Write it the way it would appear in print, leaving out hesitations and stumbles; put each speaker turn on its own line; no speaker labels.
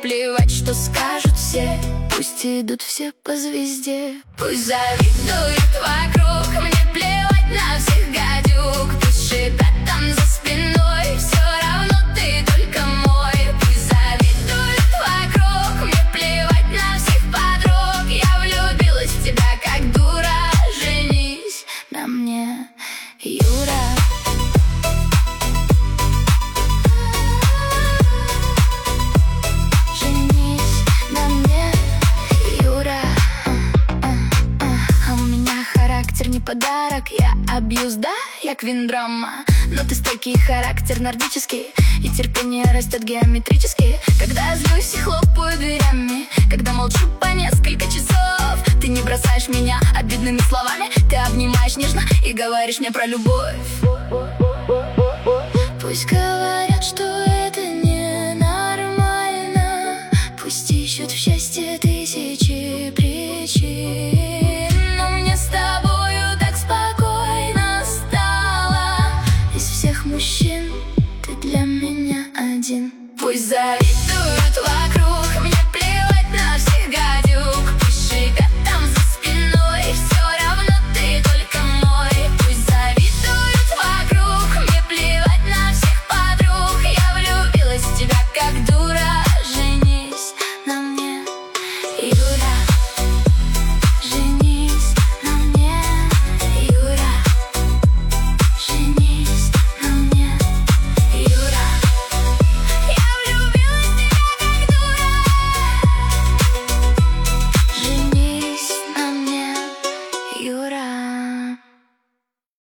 плевать, что скажут все. Пусть идут все по звезде. Пусть завидуют вокруг, мне плевать на всех гадюк. Пусть шипят там за спиной, все равно ты только мой. Пусть завидуют вокруг, мне плевать на всех подруг. Я влюбилась в тебя как дура. Женись на мне, Юра. Не подарок, я абьюз, да, я квин-драма. Но ты стойкий, характер нордический, и терпение растет геометрически. Когда злюсь и хлопаю дверями, когда молчу по несколько часов, ты не бросаешь меня обидными словами. Ты обнимаешь нежно и говоришь мне про любовь. Пусть говорят, что это ненормально, пусть ищут в счастье тысячи причин, но мне с тобой мужчин, ты для меня один. Пусть за